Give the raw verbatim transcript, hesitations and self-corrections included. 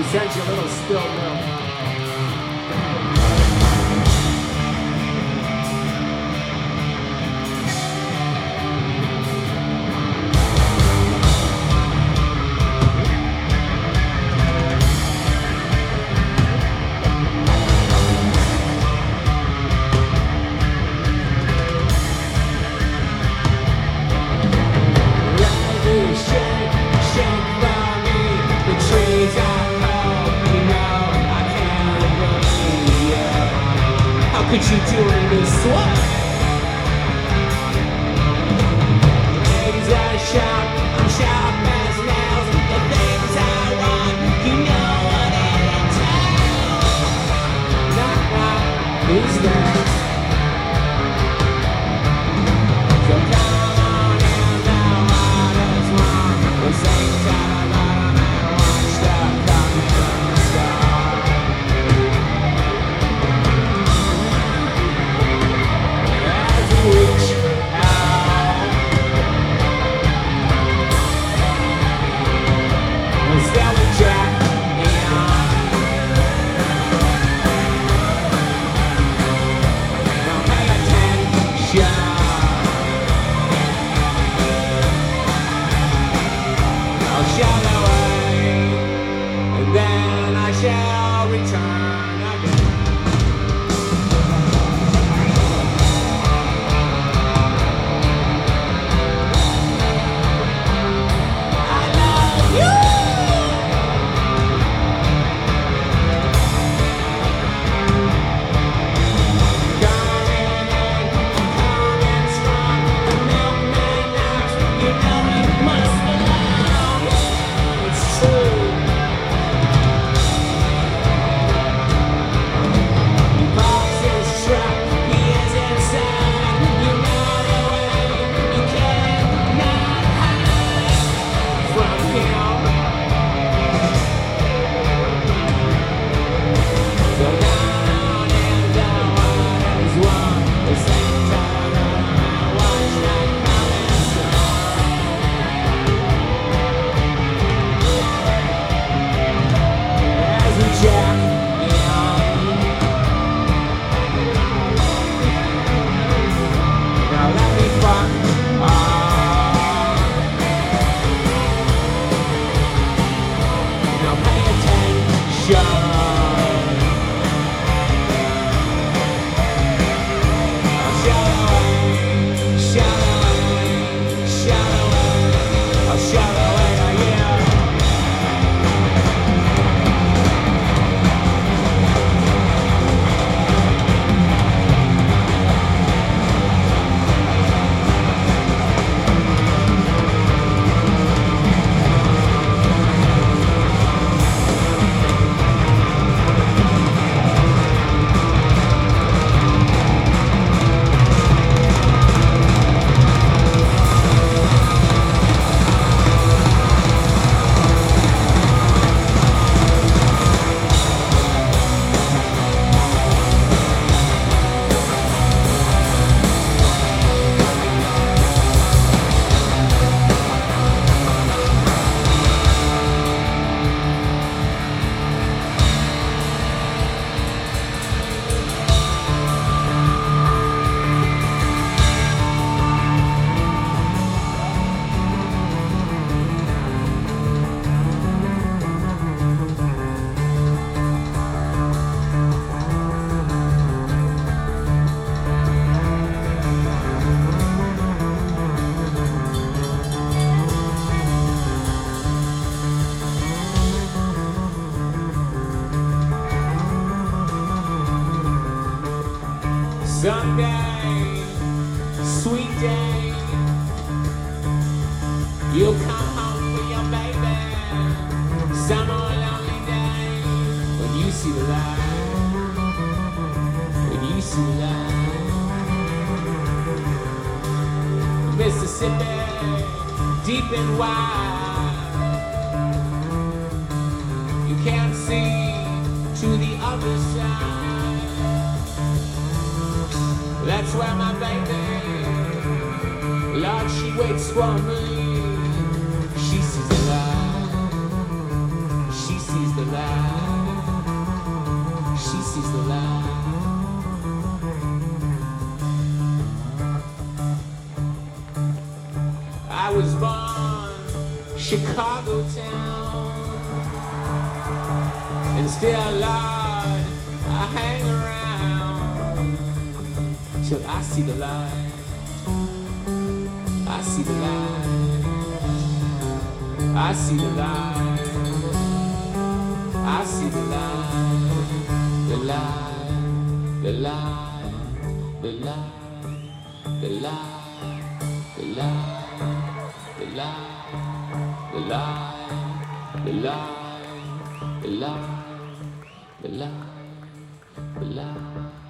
He sent you a little spilled milk. Could you doing this what? Things I sharp, I'm sharp as nails. The things I want, you know what it entails. Not like these days. So come on in now, what is wrong? The same time I got a man watch the coming from the start. Shall return again. I love you. Coming in, coming strong. The milkman knocks, you know it must belong. It's true. Someday, sweet day, you'll come home for your baby. Some more lonely day, when you see the light, when you see the light. Mississippi, deep and wide, you can't see to the other side. That's where my baby, Lord, she waits for me. She sees the light, she sees the light. Chicago town. And still, Lord, I hang around till I see the light. I see the light. I see the light. I see the light. The light. The light. The light. The light. The light. The light. The light. The light. The light. The light. The light.